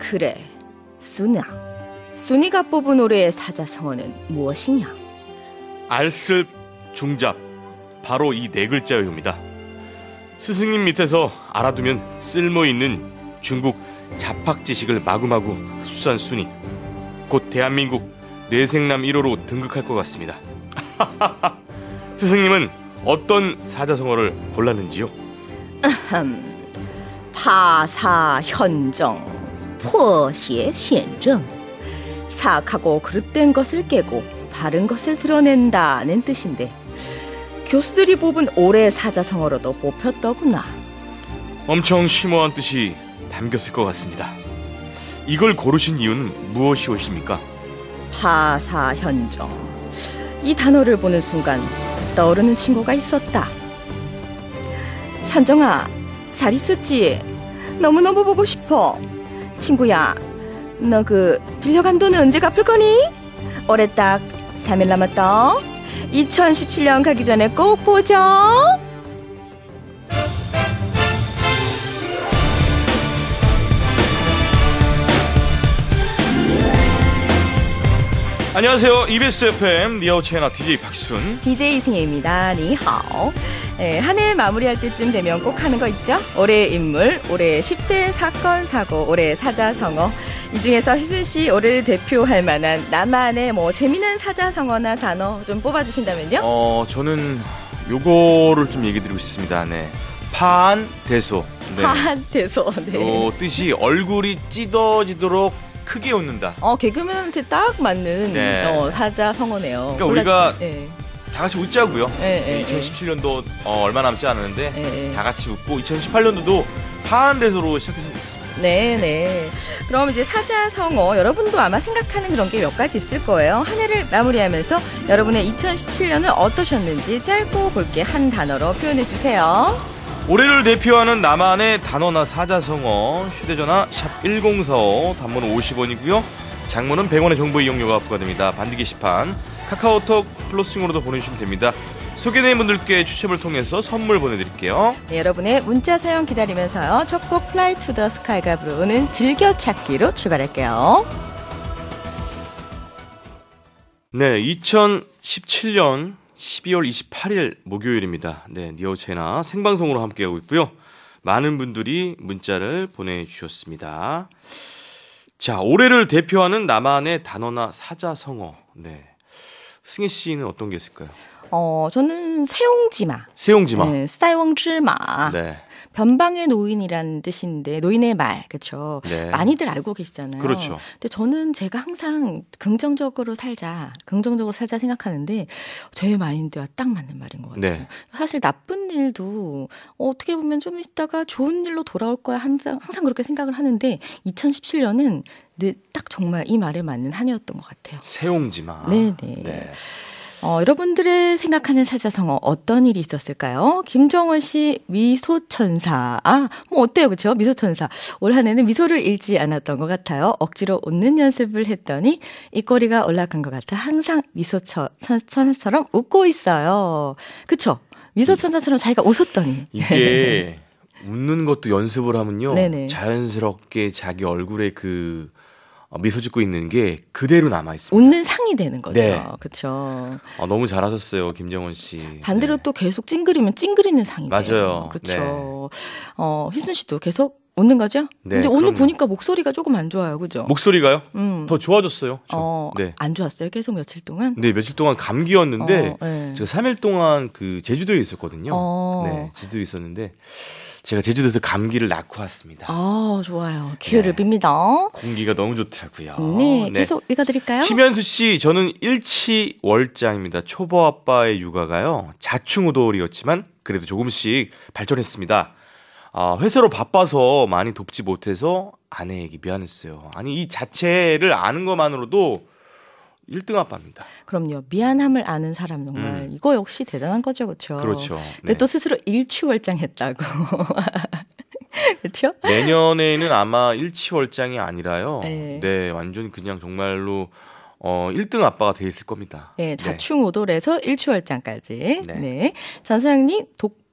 그래, 순아. 순이가 뽑은 올해의 사자성어는 무엇이냐? 알쓸 중잡, 바로 이 네 글자요입니다. 스승님 밑에서 알아두면 쓸모있는 중국 잡학 지식을 마구마구 흡수한 순이, 곧 대한민국 뇌생남 1호로 등극할 것 같습니다. 스승님은 어떤 사자성어를 골랐는지요? 파사현정, 포시현정. 사악하고 그릇된 것을 깨고 바른 것을 드러낸다는 뜻인데, 교수들이 뽑은 올해 사자성어로도 뽑혔더구나. 엄청 심오한 뜻이 담겼을 것 같습니다. 이걸 고르신 이유는 무엇이오십니까? 파사현정. 이 단어를 보는 순간 떠오르는 친구가 있었다. 현정아, 잘 있었지? 너무너무 보고 싶어. 친구야, 너 빌려간 돈은 언제 갚을 거니? 올해 딱 3일 남았다. 2017년 가기 전에 꼭 보자. 안녕하세요. EBS FM 니아오 채널 DJ 박순, DJ 이승혜입니다. 니하오. 한 해 마무리할 때쯤 되면 꼭 하는 거 있죠? 올해의 인물, 올해의 10대 사건 사고, 올해의 사자성어. 이 중에서 희순 씨 올해를 대표할 만한 나만의 재미난 사자성어나 단어 좀 뽑아주신다면요? 저는 요거를 좀 얘기 드리고 싶습니다. 네. 파한대소. 네. 파한대소. 네. 요 뜻이 얼굴이 찢어지도록 크게 웃는다. 개그맨한테 딱 맞는 네. 사자성어네요. 그러니까 우리가 네. 다 같이 웃자고요. 네, 2017년도 얼마 남지 않았는데 네. 다 같이 웃고 2018년도도 파한대소로 시작했으면 좋겠습니다. 네. 그럼 이제 사자성어 여러분도 아마 생각하는 그런 게 몇 가지 있을 거예요. 한 해를 마무리하면서 여러분의 2017년은 어떠셨는지 짧고 굵게 한 단어로 표현해 주세요. 올해를 대표하는 나만의 단어나 사자성어, 휴대전화 샵 1045, 단문은 50원이고요. 장문은 100원의 정보 이용료가 부과됩니다. 반디 게시판, 카카오톡 플러스용으로도 보내주시면 됩니다. 소개된 분들께 추첨을 통해서 선물 보내드릴게요. 네, 여러분의 문자 사연 기다리면서요. 첫 곡 Fly to the Sky가 부르는 즐겨찾기로 출발할게요. 네, 2017년 12월 28일 목요일입니다. 네, 니오체나 생방송으로 함께하고 있고요. 많은 분들이 문자를 보내주셨습니다. 자, 올해를 대표하는 나만의 단어나 사자성어. 네, 승희 씨는 어떤 게 있을까요? 저는 세옹지마. 세옹지마. 네, 스타이웡지마. 네. 변방의 노인이라는 뜻인데, 노인의 말, 그렇죠. 네. 많이들 알고 계시잖아요. 그렇죠. 근데 저는 제가 항상 긍정적으로 살자 생각하는데 저의 마인드와 딱 맞는 말인 것 같아요. 네. 사실 나쁜 일도 어떻게 보면 좀 있다가 좋은 일로 돌아올 거야 항상 그렇게 생각을 하는데 2017년은 딱 정말 이 말에 맞는 한 해였던 것 같아요. 세옹지마. 네네. 네. 여러분들의 생각하는 사자성어 어떤 일이 있었을까요? 김정원 씨 미소천사. 어때요, 그렇죠? 미소천사. 올 한 해는 미소를 잃지 않았던 것 같아요. 억지로 웃는 연습을 했더니 입꼬리가 올라간 것 같아 항상 미소천사처럼 웃고 있어요. 그렇죠? 미소천사처럼 자기가 웃었더니. 이게 웃는 것도 연습을 하면요. 네네. 자연스럽게 자기 얼굴에 미소 짓고 있는 게 그대로 남아있습니다. 웃는 상이 되는 거죠. 네. 그렇죠. 너무 잘하셨어요, 김정원 씨. 반대로 네. 또 계속 찡그리면 찡그리는 상이 돼요. 맞아요. 그렇죠. 네. 희순 씨도 계속 웃는 거죠? 네, 근데 오늘 그럼요. 보니까 목소리가 조금 안 좋아요. 그죠? 목소리가요? 더 좋아졌어요. 네. 안 좋았어요? 계속 며칠 동안? 네, 며칠 동안 감기였는데 네. 제가 3일 동안 제주도에 있었거든요. 네, 제주도에 있었는데 제가 제주도에서 감기를 낳고 왔습니다. 좋아요. 기회를 빕니다. 공기가 너무 좋더라고요. 네, 계속 읽어드릴까요? 심현수 씨, 저는 일치월장입니다. 초보 아빠의 육아가요. 자충우돌이었지만 그래도 조금씩 발전했습니다. 회사로 바빠서 많이 돕지 못해서 아내에게 미안했어요. 아니, 이 자체를 아는 것만으로도 1등 아빠입니다. 그럼요. 미안함을 아는 사람 정말 이거 역시 대단한 거죠. 그렇죠? 그렇죠. 근데 네. 또 스스로 일취월장했다고. 그렇죠? 내년에는 아마 일치월장이 아니라요. 네. 네, 완전 그냥 정말로 1등 아빠가 돼 있을 겁니다. 네, 자충우돌에서 일취월장까지. 네. 네. 전 소장님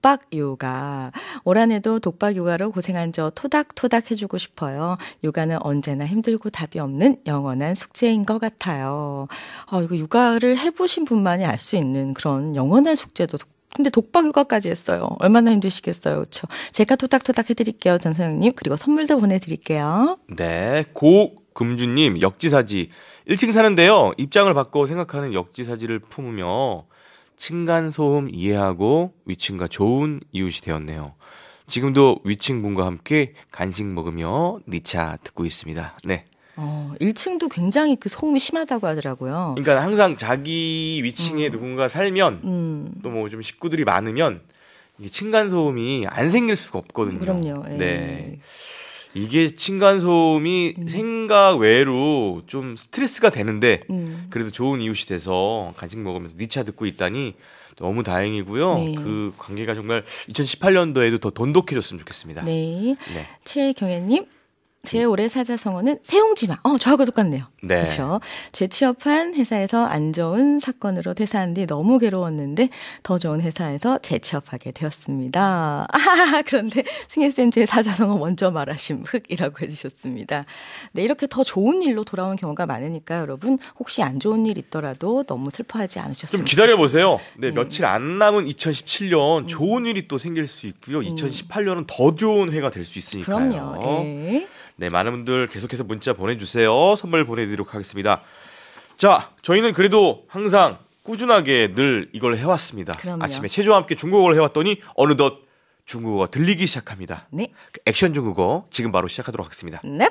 독박 육아. 올 한해도 독박 육아로 고생한 저 토닥토닥 해주고 싶어요. 육아는 언제나 힘들고 답이 없는 영원한 숙제인 것 같아요. 이거 육아를 해보신 분만이 알 수 있는 그런 영원한 숙제도 근데 독박 육아까지 했어요. 얼마나 힘드시겠어요. 그렇죠? 제가 토닥토닥 해드릴게요. 전서영님. 그리고 선물도 보내드릴게요. 네. 고금주님 역지사지 1층 사는데요. 입장을 바꿔 생각하는 역지사지를 품으며 층간소음 이해하고 위층과 좋은 이웃이 되었네요. 지금도 위층 분과 함께 간식 먹으며 니차 듣고 있습니다. 네. 1층도 굉장히 그 소음이 심하다고 하더라고요. 그러니까 항상 자기 위층에 누군가 살면 또 뭐 좀 식구들이 많으면 이게 층간소음이 안 생길 수가 없거든요. 그럼요. 네. 이게 층간소음이 생각 외로 좀 스트레스가 되는데 그래도 좋은 이웃이 돼서 간식 먹으면서 니차 듣고 있다니 너무 다행이고요. 네. 그 관계가 정말 2018년도에도 더 돈독해졌으면 좋겠습니다. 네. 네. 최경혜님. 제 올해 사자성어는 세용지마. 저하고 똑같네요. 네. 그렇죠. 재취업한 회사에서 안 좋은 사건으로 퇴사한 뒤 너무 괴로웠는데 더 좋은 회사에서 재취업하게 되었습니다. 그런데 승혜쌤 제 사자성어 먼저 말하심 흑이라고 해주셨습니다. 네, 이렇게 더 좋은 일로 돌아온 경우가 많으니까 여러분 혹시 안 좋은 일 있더라도 너무 슬퍼하지 않으셨으면 좀 기다려보세요. 네, 며칠 안 남은 2017년 좋은 일이 또 생길 수 있고요. 2018년은 더 좋은 해가 될 수 있으니까요. 그럼요. 네. 네, 많은 분들 계속해서 문자 보내주세요. 선물 보내드리도록 하겠습니다. 자, 저희는 그래도 항상 꾸준하게 늘 이걸 해왔습니다. 그럼요. 아침에 체조와 함께 중국어를 해왔더니 어느덧 중국어가 들리기 시작합니다. 네. 액션 중국어 지금 바로 시작하도록 하겠습니다. 넵.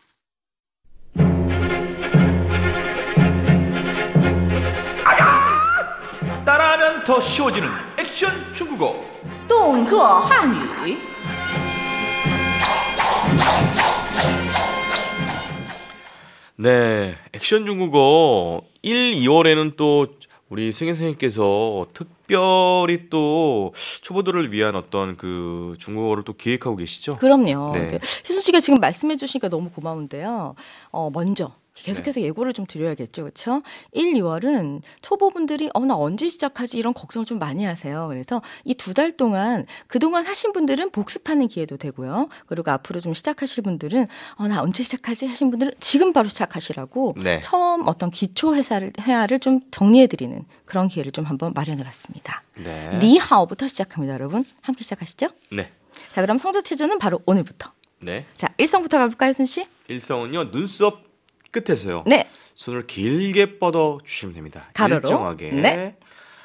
따라하면 더 쉬워지는 액션 중국어. 动作汉语 네, 액션 중국어 1, 2월에는 또 우리 승현 선생님께서 특별히 또 초보들을 위한 어떤 그 중국어를 또 기획하고 계시죠? 그럼요. 네. 희순 씨가 지금 말씀해 주시니까 너무 고마운데요. 먼저 계속해서 예고를 좀 드려야겠죠. 그렇죠? 1, 2월은 초보분들이 나 언제 시작하지 이런 걱정을 좀 많이 하세요. 그래서 이 2달 동안 그동안 하신 분들은 복습하는 기회도 되고요. 그리고 앞으로 좀 시작하실 분들은 나 언제 시작하지 하신 분들은 지금 바로 시작하시라고 네. 처음 어떤 기초 회화를 좀 정리해 드리는 그런 기회를 좀 한번 마련해 봤습니다. 네. 니하오부터 시작합니다, 여러분. 함께 시작하시죠? 네. 자, 그럼 성조체조는 바로 오늘부터. 네. 자, 일성부터 가볼까요, 순 씨? 일성은요, 눈썹 끝에서요. 네. 손을 길게 뻗어 주시면 됩니다. 가로로. 일정하게. 네.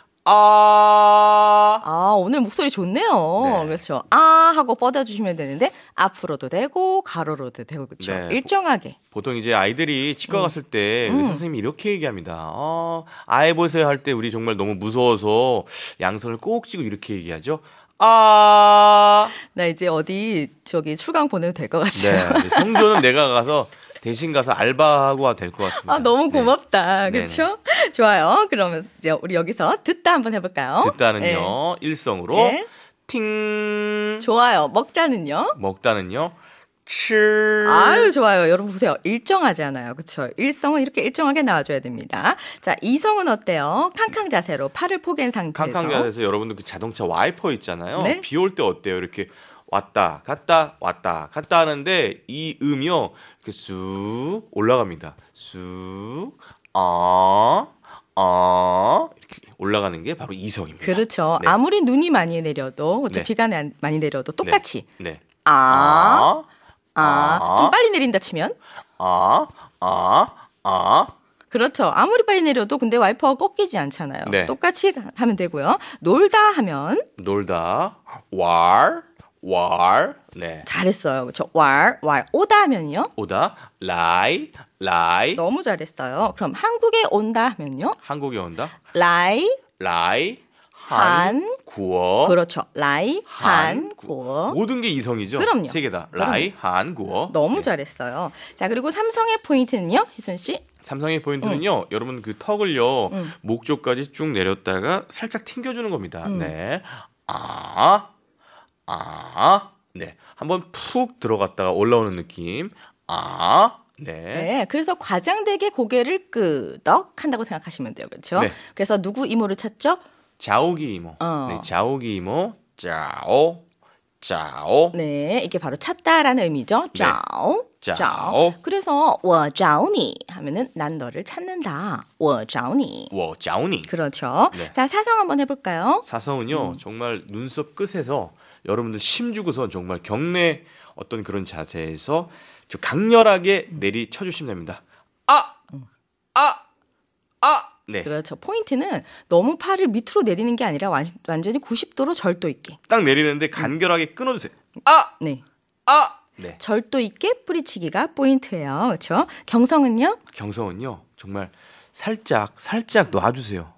오늘 목소리 좋네요. 네. 그렇죠. 하고 뻗어주시면 되는데, 앞으로도 되고, 가로로도 되고, 그렇죠. 네. 일정하게. 보통 이제 아이들이 치과 갔을 때 의사 선생님이 이렇게 얘기합니다. 아이 보세요 할 때 우리 정말 너무 무서워서 양손을 꼭 쥐고 이렇게 얘기하죠. 나 이제 어디, 출강 보내도 될 것 같아요. 네. 성조는 내가 가서 대신 가서 알바하고 와도 될 것 같습니다. 너무 고맙다. 네. 그렇죠? 좋아요. 그러면 이제 우리 여기서 듣다 한번 해볼까요? 듣다는요. 네. 일성으로 네. 팅. 좋아요. 먹다는요? 먹다는요. 치. 아유, 좋아요. 여러분 보세요. 일정하잖아요. 그렇죠? 일성은 이렇게 일정하게 나와줘야 됩니다. 자, 이성은 어때요? 캉캉 자세로 팔을 포갠 상태에서. 캉캉 자세에서 여러분들 그 자동차 와이퍼 있잖아요. 네. 비 올 때 어때요? 이렇게 왔다 갔다 왔다 갔다 하는데 이 음이요 이렇게 쑥 올라갑니다. 쑥 이렇게 올라가는 게 바로 이성입니다. 그렇죠. 네. 아무리 눈이 많이 내려도, 그렇죠? 네. 비가 많이 내려도 똑같이. 네. 좀 빨리 내린다 치면. 그렇죠. 아무리 빨리 내려도 근데 와이퍼가 꺾이지 않잖아요. 네. 똑같이 하면 되고요. 놀다 하면. 놀다 네. 잘했어요. 그렇죠. 오다 하면요. 오다 라이 너무 잘했어요. 그럼 한국에 온다 하면요. 한국에 온다 라이 한 구어 그렇죠. 라이 한 구어. 모든 게 이성이죠. 그럼요. 세 개다. 라이 한 구어. 너무 네. 잘했어요. 자, 그리고 삼성의 포인트는요, 희순 씨. 삼성의 포인트는요. 여러분 그 턱을요. 목 쪽까지 쭉 내렸다가 살짝 튕겨주는 겁니다. 네. 네. 한번 푹 들어갔다가 올라오는 느낌. 네. 네. 그래서 과장되게 고개를 끄덕 한다고 생각하시면 돼요. 그렇죠? 네. 그래서 누구 이모를 찾죠? 자오기 이모. 어. 네, 자오기 이모. 짜오, 짜오. 네, 이게 바로 찾다라는 의미죠. 네. 找,找. 그래서 我找你 하면은 난 너를 찾는다. 我找你. 我找你. 그렇죠. 네. 자, 사성 한번 해볼까요? 사성은요, 정말 눈썹 끝에서 여러분들 심주고서 정말 경례 어떤 그런 자세에서 좀 강렬하게 내리쳐 주시면 됩니다. 아! 네. 그렇죠. 포인트는 너무 팔을 밑으로 내리는 게 아니라 완전히 90도로 절도 있게. 딱 내리는데 간결하게 끊어주세요. 네. 네. 절도 있게 뿌리치기가 포인트예요. 그렇죠? 경성은요? 경성은요, 정말 살짝 놔주세요.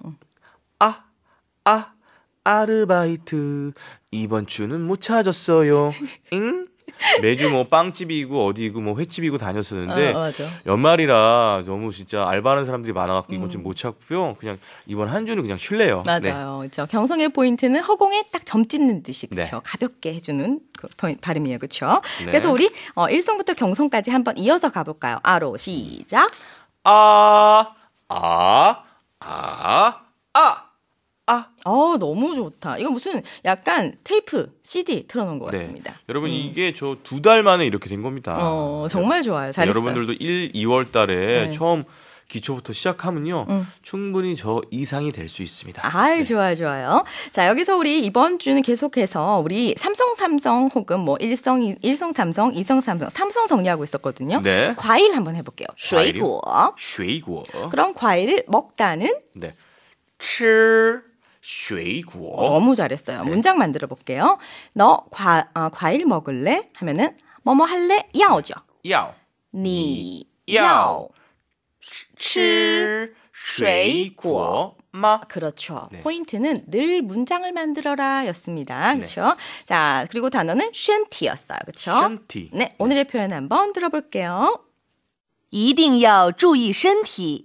아르바이트 이번 주는 못 찾았어요. 응? 매주 뭐 빵집이고 어디고 뭐 횟집이고 다녔었는데 맞아. 연말이라 너무 진짜 알바하는 사람들이 많아갖고 이번 주 못 찾고요. 그냥 이번 한 주는 그냥 쉴래요. 맞아요. 그렇죠. 경성의 포인트는 허공에 딱 점 찍는 듯이 그렇죠. 네. 가볍게 해주는 그 발음이에요. 그렇죠. 네. 그래서 우리 일성부터 경성까지 한번 이어서 가볼까요? 아로 시작. 너무 좋다. 이거 무슨 약간 테이프, CD 틀어놓은 것 같습니다. 여러분 이게 저 2달 만에 이렇게 된 겁니다. 정말 좋아요. 잘했어요. 여러분들도 1, 2월 달에 네. 처음 기초부터 시작하면요. 충분히 저 이상이 될 수 있습니다. 좋아요. 자, 여기서 우리 이번 주는 계속해서 우리 삼성 혹은 뭐 일성 삼성, 이성 삼성 정리하고 있었거든요. 네. 과일 한번 해볼게요. 水果. 水果. 그럼 과일을 먹다는? 네. 吃水果. 너무 잘했어요. 문장 만들어 볼게요. 너 과일 먹을래? 하면은 뭐뭐 할래? 要죠. 要. 你要吃水果吗? 그렇죠. 네. 포인트는 늘 문장을 만들어라 였습니다. 네. 그렇죠? 자, 그리고 단어는 身体였어요. 그렇죠? 身体. 네, 오늘의 표현 한번 들어볼게요. 一定要注意身体。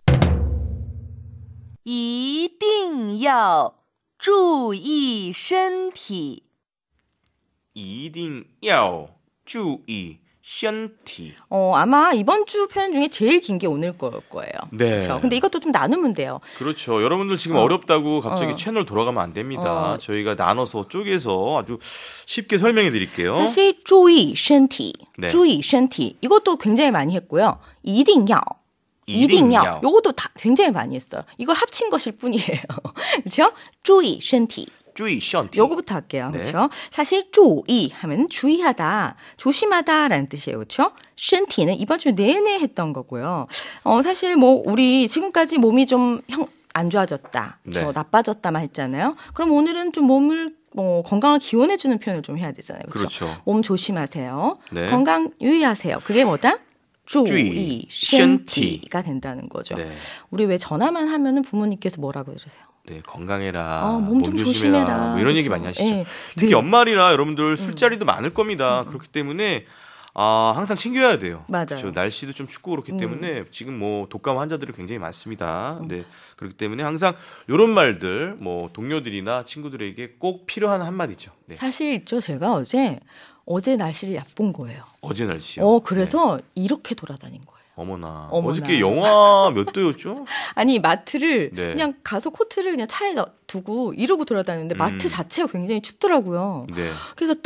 一定要注意身体。 一定要注意身体. 아마 이번 주 표현 중에 제일 긴 게 오늘 거예요. 네. 그렇죠? 근데 이것도 좀 나누면 돼요. 그렇죠. 여러분들 지금 어렵다고 갑자기 채널 돌아가면 안 됩니다. 저희가 나눠서 쪼개서 아주 쉽게 설명해 드릴게요. 사실 注意身体, 네. 注意身体 이것도 굉장히 많이 했고요. 一定要. 一定要. 요것도 다 굉장히 많이 했어요. 이걸 합친 것일 뿐이에요. 그렇죠? 注意身体. 注意身体. 요거부터 할게요. 네. 그렇죠? 사실 注意 하면 주의하다, 조심하다라는 뜻이에요. 그렇죠? 身体는 이번 주 내내 했던 거고요. 사실 뭐 우리 지금까지 몸이 좀 안 좋아졌다, 네. 나빠졌다만 했잖아요. 그럼 오늘은 좀 몸을 건강을 기원해주는 표현을 좀 해야 되잖아요. 그렇죠. 몸 조심하세요. 네. 건강 유의하세요. 그게 뭐다? 注意身体가 된다는 거죠. 네. 우리 왜 전화만 하면은 부모님께서 뭐라고 그러세요? 네, 건강해라. 몸 좀 조심해라. 뭐 이런 그렇죠. 얘기 많이 하시죠. 네. 특히 연말이라 여러분들 술자리도 많을 겁니다. 그렇기 때문에 항상 챙겨야 돼요. 맞아요. 그렇죠. 날씨도 좀 춥고 그렇기 때문에 지금 뭐 독감 환자들이 굉장히 많습니다. 네, 그렇기 때문에 항상 이런 말들 뭐 동료들이나 친구들에게 꼭 필요한 한마디죠. 네. 사실 있죠. 제가 어제 날씨를 얕본 거예요. 어제 날씨요. 그래서 이렇게 돌아다닌 거예요. 어머나. 어머나. 어저께 영하 몇 도였죠? 아니 마트를 네. 그냥 가서 코트를 그냥 차에 두고 이러고 돌아다니는데 마트 자체가 굉장히 춥더라고요. 네. 그래서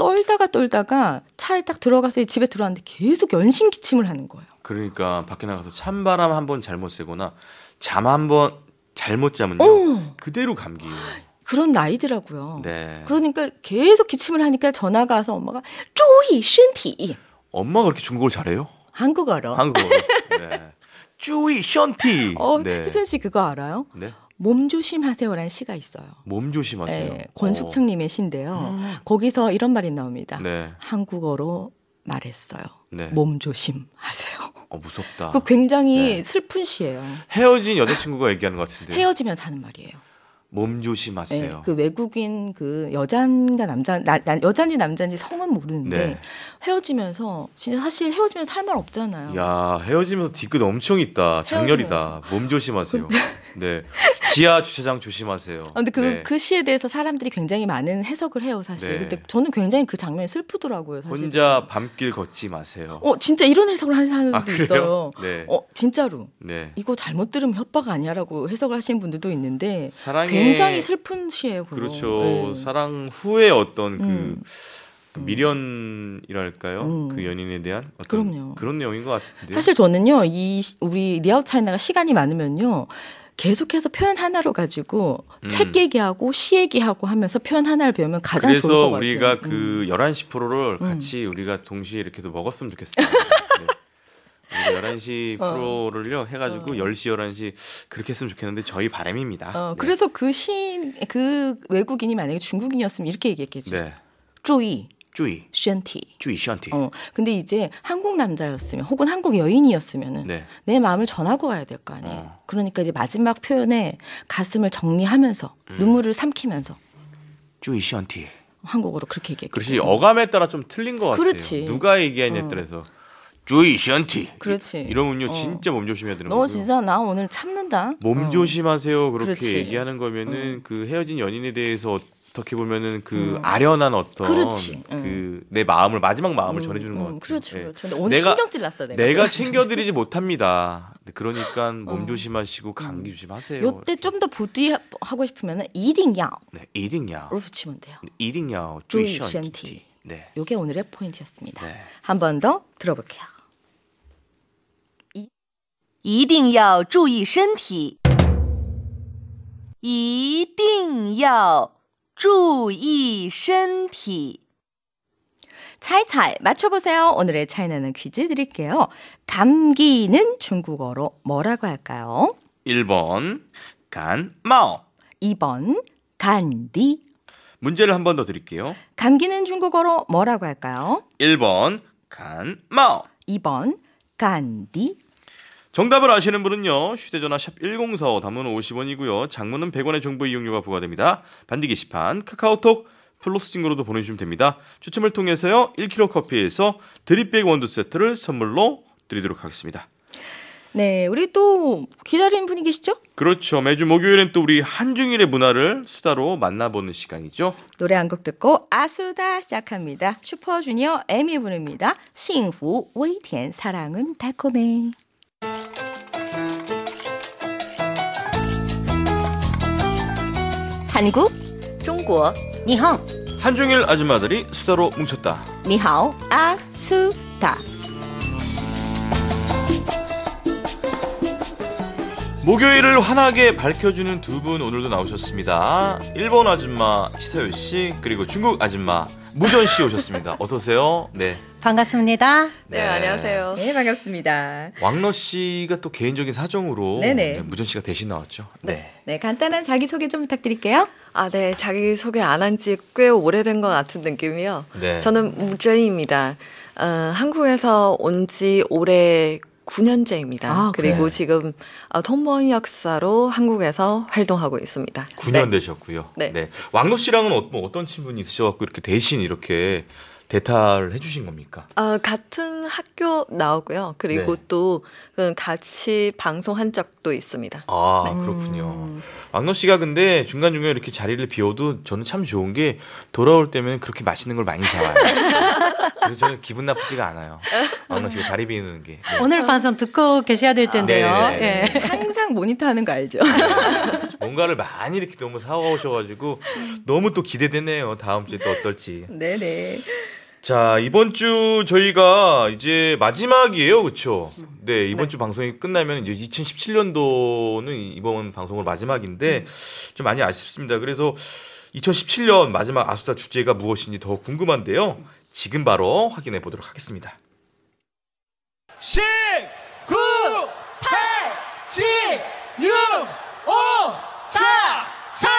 떨다가 차에 딱 들어가서 집에 들어왔는데 계속 연신 기침을 하는 거예요. 그러니까 밖에 나가서 찬바람 한번 잘못 쐬거나 잠 한번 잘못 자면요. 그대로 감기예요. 그런 나이더라고요. 네. 그러니까 계속 기침을 하니까 전화가 와서 엄마가 注意身体 엄마가 그렇게 중국어를 잘해요? 한국어로. 한국어로. 네. 注意身体. 네. 희순 씨 그거 알아요? 네. 몸 조심하세요라는 시가 있어요. 몸 조심하세요. 네, 권숙창님의 시인데요. 거기서 이런 말이 나옵니다. 네. 한국어로 말했어요. 네. 몸 조심하세요. 무섭다. 그 굉장히 네. 슬픈 시예요. 헤어진 여자친구가 얘기하는 것 같은데. 헤어지면서 하는 말이에요. 몸 조심하세요. 네, 그 외국인 그 여자인가 여자인지 남자인지 성은 모르는데 네. 헤어지면서 진짜 사실 헤어지면서 할 말 없잖아요. 야, 헤어지면서 뒤끝 엄청 있다. 장렬이다. 몸 조심하세요. 네. 지하 주차장 조심하세요. 근데 네. 그 시에 대해서 사람들이 굉장히 많은 해석을 해요, 사실. 네. 근데 저는 굉장히 그 장면이 슬프더라고요, 사실. 혼자 밤길 걷지 마세요. 진짜 이런 해석을 하는 사람들도 그래요? 있어요. 네. 진짜로. 네. 이거 잘못 들으면 협박 아니야라고 해석을 하시는 분들도 있는데 사랑의 굉장히 슬픈 시예요. 그거. 그렇죠. 네. 사랑 후에 어떤 그 미련이랄까요? 그 연인에 대한 어떤 그럼요. 그런 내용인 것 같은데. 사실 저는요, 우리 리아웃 차이나가 시간이 많으면요, 계속해서 표현 하나로 가지고 책 얘기하고 시 얘기하고 하면서 표현 하나를 배우면 가장 좋을 것 그래서 같아요. 우리가 그 11시 프로를 같이 우리가 동시에 이렇게 해서 먹었으면 좋겠어요. 네. 우리가 11시 프로를요 해가지고 10시, 11시 그렇게 했으면 좋겠는데 저희 바람입니다. 네. 그래서 그 외국인이 만약에 중국인이었으면 이렇게 얘기했겠죠. 네. 注意 주의, 身体. 주의, 션티. 근데 이제 한국 남자였으면 혹은 한국 여인이었으면은 네. 내 마음을 전하고 가야 될 거 아니에요. 그러니까 이제 마지막 표현에 가슴을 정리하면서 눈물을 삼키면서 주의, 션티. 한국어로 그렇게 얘기했겠죠. 그렇지. 어감에 따라 좀 틀린 것 같아요. 그렇지. 누가 얘기하냐에 따라서 주의, 션티. 그렇지. 이러면요 진짜 몸 조심해야 되는 너 거고요. 진짜 나 오늘 참는다. 몸 조심하세요. 그렇게 그렇지. 얘기하는 거면은 그 헤어진 연인에 대해서 어떻게 보면은 그 아련한 어떤 그렇지. 그 내 마음을 마지막 마음을 전해주는 것 같아요. 그렇죠. 예. 그렇죠. 근데 오늘 신경질 났어 내가 챙겨드리지 못합니다. 그러니까 몸 조심하시고 감기 조심하세요. 요때 좀 더 부디하고 싶으면은 이딩야로 네, 이딩야, 붙이면 돼요. 이딩야, 주의, 주의, 션티. 션티. 네, 요게 오늘의 포인트였습니다. 네. 한 번 더 들어볼게요. 一定要注意身体，一定要注意身体。 차이차이 맞춰보세요. 오늘의 차이나는 퀴즈 드릴게요. 감기는 중국어로 뭐라고 할까요? 1번 간마오. 2번 간디. 문제를 한 번 더 드릴게요. 감기는 중국어로 뭐라고 할까요? 1번 간마오. 2번 간디. 정답을 아시는 분은요. 휴대전화 샵 1045 단문은 50원이고요. 장문은 100원의 정보 이용료가 부과됩니다. 반디 게시판 카카오톡 플러스 친구로도 보내주시면 됩니다. 추첨을 통해서요. 1kg 커피에서 드립백 원두 세트를 선물로 드리도록 하겠습니다. 네, 우리 또 기다리는 분이 계시죠? 그렇죠. 매주 목요일엔 또 우리 한중일의 문화를 수다로 만나보는 시간이죠. 노래 한 곡 듣고 아수다 시작합니다. 슈퍼주니어 에미 부릅니다. 幸福微甜 사랑은 달콤해. 한국 中国，你好。 한중일 아줌마들이 수다로 뭉쳤다. 니하오 아수다. 목요일을 환하게 밝혀주는 두 분 오늘도 나오셨습니다. 일본 아줌마 시사요 씨 그리고 중국 아줌마 무전 씨 오셨습니다. 어서 오세요. 네. 반갑습니다. 네, 안녕하세요. 네, 반갑습니다. 왕러 씨가 또 개인적인 사정으로 네네. 무전 씨가 대신 나왔죠. 네. 네, 간단한 자기소개 좀 부탁드릴게요. 네. 자기소개 안 한 지 꽤 오래된 것 같은 느낌이요. 네. 저는 무전입니다. 한국에서 온 지 올해 9년째입니다. 아, 그리고 그래. 지금 통번 역사로 한국에서 활동하고 있습니다. 9년 네. 되셨고요. 네. 왕러 씨랑은 어떤 친분이 있으셔갖고 이렇게 대신 이렇게 대타를 해주신 겁니까? 같은 학교 나오고요. 그리고 네. 또 같이 방송한 적도 있습니다. 아, 그렇군요. 왕러 씨가 근데 중간중간에 이렇게 자리를 비워도 저는 참 좋은 게 돌아올 때면 그렇게 맛있는 걸 많이 사와요. 그래서 저는 기분 나쁘지가 않아요. 왕러 씨가 자리 비우는 게. 네. 오늘 방송 듣고 계셔야 될 텐데요. 네네네. 예. 항상 모니터하는 거 알죠? 뭔가를 많이 이렇게 너무 사오셔가지고 너무 또 기대되네요. 다음 주에 또 어떨지. 네네. 자, 이번 주 저희가 이제 마지막이에요. 그렇죠? 네, 이번 주 방송이 끝나면 이제 2017년도는 이번 방송으로 마지막인데 좀 많이 아쉽습니다. 그래서 2017년 마지막 아수다 주제가 무엇인지 더 궁금한데요. 지금 바로 확인해 보도록 하겠습니다. 10, 9, 8, 7, 6, 5, 4, 3,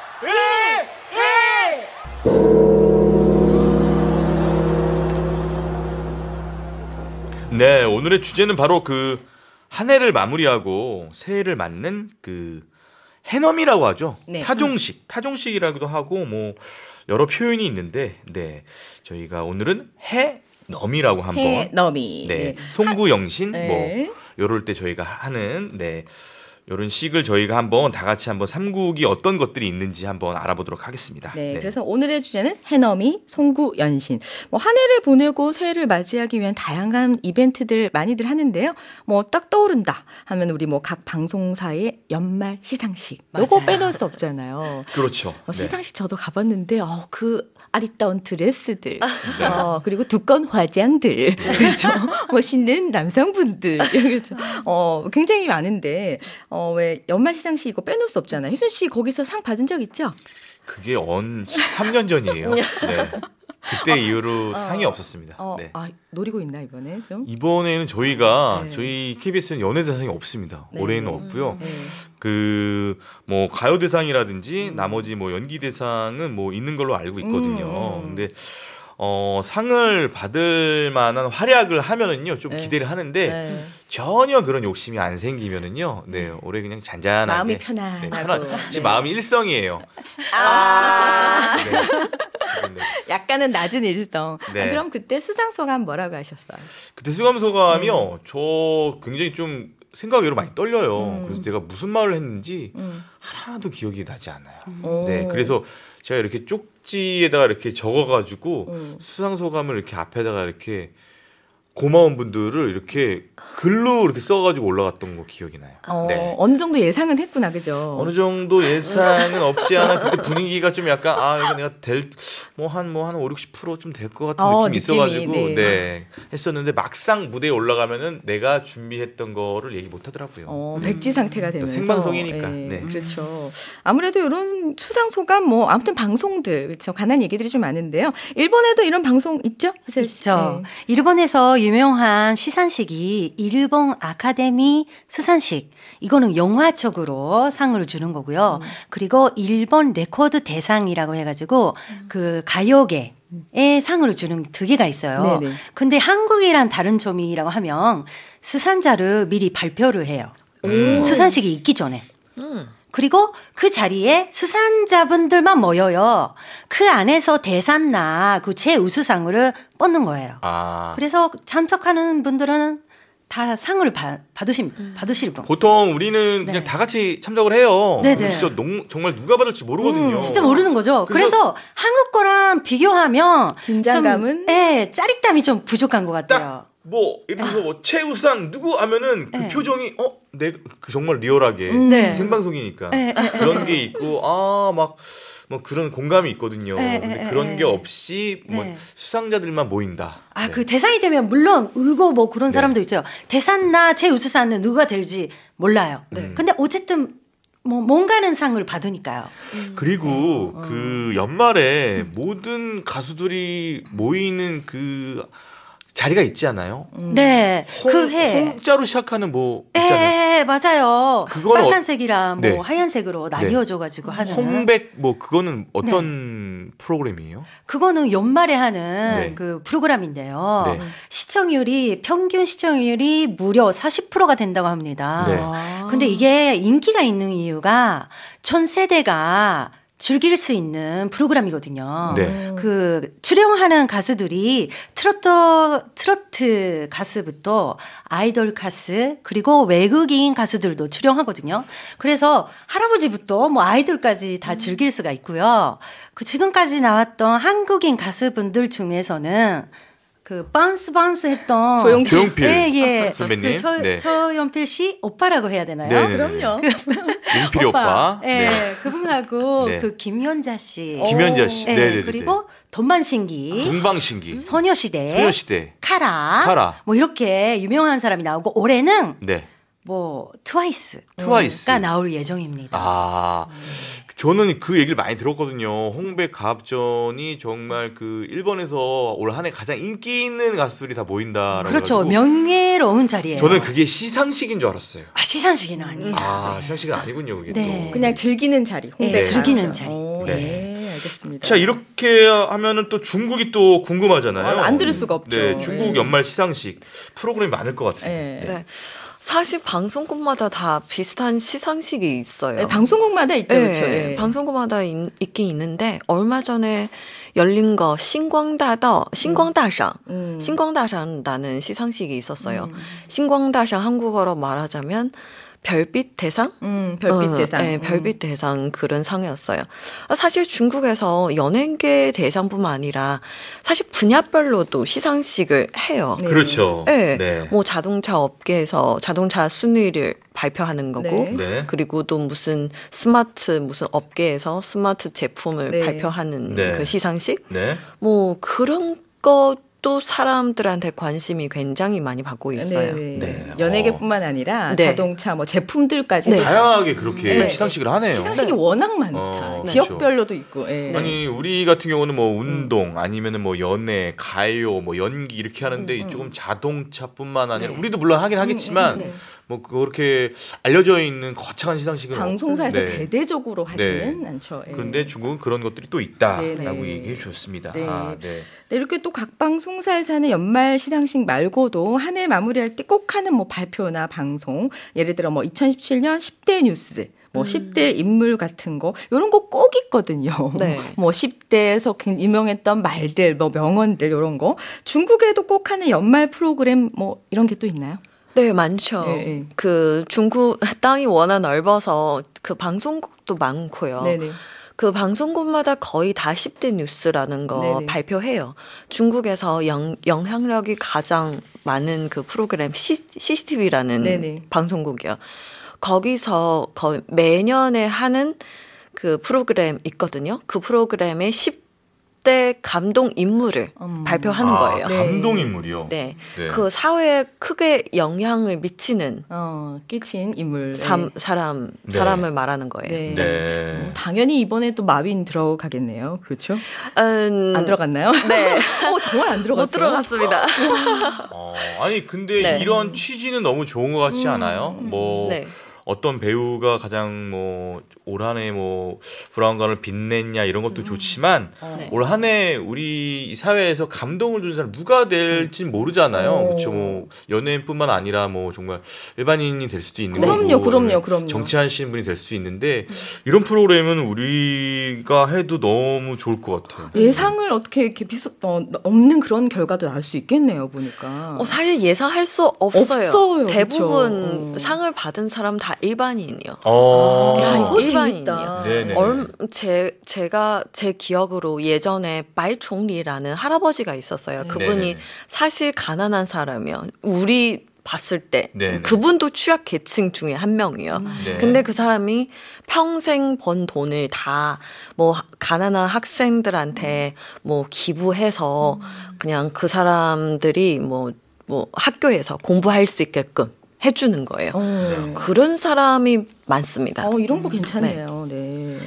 2, 1. 네, 오늘의 주제는 바로 그 한 해를 마무리하고 새해를 맞는 그 해넘이라고 하죠. 네. 타종식이라고도 하고 뭐 여러 표현이 있는데, 네, 저희가 오늘은 해넘이라고 한번 해넘이. 네, 송구영신 네. 뭐 요럴 때 저희가 하는 네 이런 식을 저희가 한번 다 같이 한번 삼국이 어떤 것들이 있는지 한번 알아보도록 하겠습니다. 네, 그래서 오늘의 주제는 해넘이, 송구, 연신. 뭐 한 해를 보내고 새해를 맞이하기 위한 다양한 이벤트들 많이들 하는데요. 뭐 딱 떠오른다 하면 우리 뭐 각 방송사의 연말 시상식. 요거 맞아요. 빼놓을 수 없잖아요. 그렇죠. 시상식 저도 가봤는데 그 아리따운 드레스들, 그리고 두꺼운 화장들, 그렇죠. 멋있는 남성분들, 그렇죠. 굉장히 많은데 왜 연말 시상식 이거 빼놓을 수 없잖아요. 희순 씨 거기서 상 받은 적 있죠? 그게 13년 전이에요. 네. 그때 이후로 상이 없었습니다. 네. 노리고 있나 이번에 좀? 이번에는 저희가 네. 저희 KBS는 연예대상이 없습니다. 네. 올해는 없고요. 네. 뭐 가요대상이라든지 나머지 뭐 연기대상은 뭐 있는 걸로 알고 있거든요. 근데 상을 받을 만한 활약을 하면은요 좀 네. 기대를 하는데 네. 전혀 그런 욕심이 안 생기면은요 네 올해 그냥 잔잔하게 마음이 편안하고. 지금 네. 마음이 일성이에요. 네. 지금 네. 약간은 낮은 일성. 네. 그럼 그때 수상 소감 뭐라고 하셨어요? 그때 수감 소감이요. 저 굉장히 좀 생각 외로 많이 떨려요. 그래서 제가 무슨 말을 했는지 하나도 기억이 나지 않아요. 네, 그래서 제가 이렇게 쪽지에다가 이렇게 적어가지고 수상 소감을 이렇게 앞에다가 이렇게 고마운 분들을 이렇게 글로 이렇게 써가지고 올라갔던 거 기억이 나요. 네. 어느 정도 예상은 했구나, 그죠? 어느 정도 예상은 없지 않아. 그때 분위기가 좀 약간 이거 내가 한 5, 60% 좀 될 것 같은 느낌이 있어가지고 네. 네. 했었는데 막상 무대에 올라가면은 내가 준비했던 거를 얘기 못 하더라고요. 백지 상태가 되면서 생방송이니까. 네, 네. 그렇죠. 아무래도 이런 수상 소감 뭐 아무튼 방송들 그렇죠. 관한 얘기들이 좀 많은데요. 일본에도 이런 방송 있죠? 있죠. 일본에서 유명한 시상식이 일본 아카데미 수상식. 이거는 영화 쪽으로 상을 주는 거고요. 그리고 일본 레코드 대상이라고 해가지고 그 가요계에 상을 주는 두 개가 있어요. 네네. 근데 한국이랑 다른 점이라고 하면 수상자를 미리 발표를 해요. 수상식이 있기 전에. 그리고 그 자리에 수상자분들만 모여요. 그 안에서 대상나 그 최우수상을 뽑는 거예요. 그래서 참석하는 분들은 다 상을 받으실 분. 보통 우리는 그냥 다 같이 참석을 해요. 네네. 진짜 정말 누가 받을지 모르거든요. 진짜 모르는 거죠. 그래서 한국 거랑 비교하면 긴장감은? 좀, 짜릿함이 좀 부족한 것 같아요. 예를 들어서 뭐 최우상 누구 하면은 그 표정이 내가 정말 리얼하게 네. 생방송이니까 그런 게 있고 뭐 그런 공감이 있거든요. 근데 그런 게 없이 뭐 수상자들만 모인다. 네. 그 대상이 되면 물론 울고 뭐 그런 사람도 있어요. 대상나 최우수상은 누가 될지 몰라요. 근데 어쨌든 뭐 뭔가는 상을 받으니까요. 그리고 그 연말에 모든 가수들이 모이는 그 자리가 있지 않아요? 네. 그 해. 홍자로 시작하는 뭐 있잖아요. 맞아요. 그거는 빨간색이랑 뭐 네. 하얀색으로 나뉘어져가지고 하는. 홍백 뭐 그거는 어떤 프로그램이에요? 그거는 연말에 하는 네. 그 프로그램인데요. 네. 평균 시청률이 무려 40%가 된다고 합니다. 네. 근데 이게 인기가 있는 이유가 전 세대가 즐길 수 있는 프로그램이거든요. 네. 그 출연하는 가수들이 트로트 가수부터 아이돌 가수 그리고 외국인 가수들도 출연하거든요. 그래서 할아버지부터 뭐 아이돌까지 다 즐길 수가 있고요. 그 지금까지 나왔던 한국인 가수분들 중에서는 그 바운스 했던 조용필 예. 선배님. 네. 조연필 씨 오빠라고 해야 되나요? 네네네. 그럼요. 용필이 오빠. 예, 네. 그분하고 네. 그 김연자 씨. 김연자 씨. 예, 네네네. 그리고 돈만신기, 동방신기. 소녀시대, 카라, 뭐 이렇게 유명한 사람이 나오고 올해는 네. 뭐 트와이스가 트와이스. 나올 예정입니다. 저는 그 얘기를 많이 들었거든요. 홍백 가합전이 정말 그 일본에서 올 한 해 가장 인기 있는 가수들이 다 모인다라고. 그렇죠. 해가지고 명예로운 자리예요. 저는 그게 시상식인 줄 알았어요. 시상식은 아니에요. 시상식은 아니군요, 그게 네. 또. 그냥 즐기는 자리. 홍백 네, 즐기는 가죠. 자리. 네, 알겠습니다. 자, 이렇게 하면은 또 중국이 또 궁금하잖아요. 안 들을 수가 없죠. 네, 중국 연말 시상식 프로그램이 많을 것 같은데. 네. 네. 사실 방송국마다 다 비슷한 시상식이 있어요. 네, 방송국마다 있죠. 네, 그렇죠. 네. 방송국마다 있긴 있는데 얼마 전에 열린 거 신광다상라는 시상식이 있었어요. 신광다상 한국어로 말하자면 별빛 대상? 별빛 대상. 네, 별빛 대상 그런 상이었어요. 사실 중국에서 연예계 대상뿐만 아니라 사실 분야별로도 시상식을 해요. 네. 그렇죠. 네. 네. 뭐 자동차 업계에서 자동차 순위를 발표하는 거고, 네. 네. 그리고 또 무슨 무슨 업계에서 스마트 제품을 네. 발표하는 네. 그 시상식? 네. 뭐 그런 것도 사람들한테 관심이 굉장히 많이 받고 있어요. 네. 네. 연예계뿐만 아니라 네. 자동차 뭐 제품들까지 네. 다양하게 그렇게 네. 시상식을 하네요. 시상식이 워낙 많다. 그렇죠. 지역별로도 있고. 예. 아니 우리 같은 경우는 뭐 운동 아니면은 뭐 연애, 가요, 뭐 연기 이렇게 하는데 이쪽은 자동차뿐만 아니라 네. 우리도 물론 하긴 하겠지만 네. 뭐 그렇게 알려져 있는 거창한 시상식은 방송사에서 네. 대대적으로 하지는 않죠. 예. 그런데 중국은 그런 것들이 또 있다라고 네. 얘기해 주셨습니다. 네. 네. 네, 이렇게 또 각 방송사에서 하는 연말 시상식 말고도 한 해 마무리할 때 꼭 하는 뭐 발표나 방송, 예를 들어 뭐 2017년 10대 뉴스, 뭐 10대 인물 같은 거 이런 거 꼭 있거든요. 네. 뭐 10대에서 유명했던 말들, 뭐 명언들 이런 거. 중국에도 꼭 하는 연말 프로그램 뭐 이런 게 또 있나요? 네, 많죠. 네. 그 중국 땅이 워낙 넓어서 그 방송국도 많고요. 네네. 그 방송국마다 거의 다 10대 뉴스라는 거 네네. 발표해요. 중국에서 영향력이 가장 많은 그 프로그램 CCTV라는 네네. 방송국이요. 거기서 거의 매년에 하는 그 프로그램 있거든요. 그 프로그램에 10대 감동 인물을 발표하는 거예요. 네. 감동 인물이요. 네. 네. 그 사회에 크게 영향을 미치는 끼친 인물. 사람을 말하는 거예요. 네. 네. 당연히 이번에 또 마윈 들어가겠네요. 그렇죠? 안 안 들어갔나요? 네. 정말 안 들어갔어요. 못 들어갔습니다. 아니 근데 네. 이런 취지는 너무 좋은 것 같지 않아요? 뭐 네. 어떤 배우가 가장 뭐 올 한해 뭐 브라운관을 빛냈냐 이런 것도 좋지만 네. 올 한해 우리 사회에서 감동을 준 사람 누가 될지 모르잖아요. 그렇죠. 뭐 연예인뿐만 아니라 뭐 정말 일반인이 될 수도 있는 거고, 그럼요. 정치하시는 분이 될 수 있는데 이런 프로그램은 우리가 해도 너무 좋을 것 같아요. 예상을 어떻게 이렇게 없는 그런 결과도 나올 수 있겠네요. 보니까. 사실 예상할 수 없어요. 없어요. 대부분 그쵸. 상을 받은 사람 다 일반인이요. 야, 이거 일반인이요. 재밌다. 네네. 제가 제 기억으로 예전에 빨총리라는 할아버지가 있었어요. 그분이 네네. 사실 가난한 사람이요. 우리 봤을 때 네네. 그분도 취약 계층 중에 한 명이요. 네. 근데 그 사람이 평생 번 돈을 다 뭐 가난한 학생들한테 뭐 기부해서 그냥 그 사람들이 뭐 학교에서 공부할 수 있게끔 해주는 거예요. 그런 사람이 많습니다. 이런 거 괜찮네요. 네.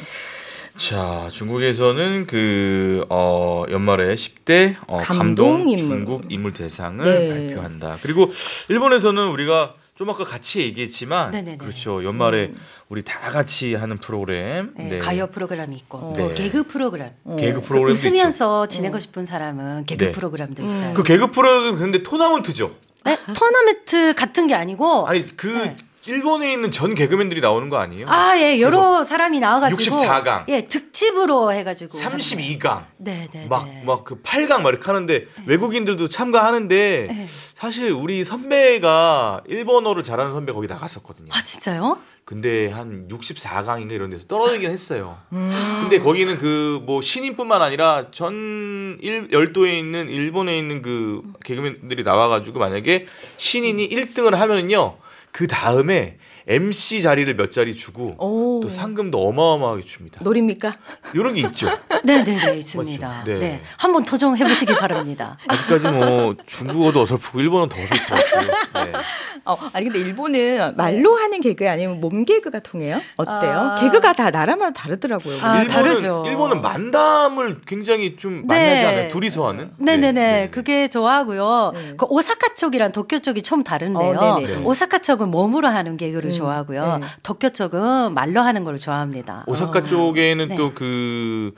자, 중국에서는 그 연말에 10대 감동 인물. 중국 인물 대상을 네. 발표한다. 그리고 일본에서는 우리가 좀 아까 같이 얘기했지만 네네네. 그렇죠. 연말에 우리 다 같이 하는 프로그램. 네, 가요 프로그램이 있고 네. 또 개그 프로그램. 개그 프로그램도 웃으면서 지내고 싶은 사람은 개그 네. 프로그램도 있어요. 있죠. 그 개그 프로그램 근데 토너먼트죠. 네? 토너먼트 같은 게 아니고 아니 그 일본에 있는 전 개그맨들이 나오는 거 아니에요? 여러 사람이 나와가지고 64강. 예, 특집으로 해가지고 32강. 네네. 막 그 8강 막 이렇게 하는데 외국인들도 참가하는데 사실 우리 선배가 일본어를 잘하는 선배 거기 나갔었거든요. 아 진짜요? 근데 한 64강인가 이런 데서 떨어지긴 했어요. 근데 거기는 그 뭐 신인뿐만 아니라 전 열도에 있는 일본에 있는 그 개그맨들이 나와가지고 만약에 신인이 1등을 하면은요 그 다음에 MC 자리를 몇 자리 주고 또 상금도 어마어마하게 줍니다. 노립니까? 이런 게 있죠. 네네네 있습니다. 맞죠? 네. 네. 한번 도전해 보시기 바랍니다. 아직까지 뭐 중국어도 어설프고 일본어는 더 어설프고. 네. 아니 근데 일본은 말로 하는 개그 아니면 몸 개그가 통해요? 어때요? 개그가 다 나라마다 다르더라고요. 다르죠. 일본은 만담을 굉장히 좀 많이 네. 하지 않아요? 둘이서 하는? 네네네. 그게 좋아하고요. 그 오사카 쪽이랑 도쿄 쪽이 좀 다른데요. 네네. 오사카 쪽은 몸으로 하는 개그를 좋아하고요. 네. 도쿄 쪽은 말로 하는 걸 좋아합니다. 오사카 쪽에는 네. 또 그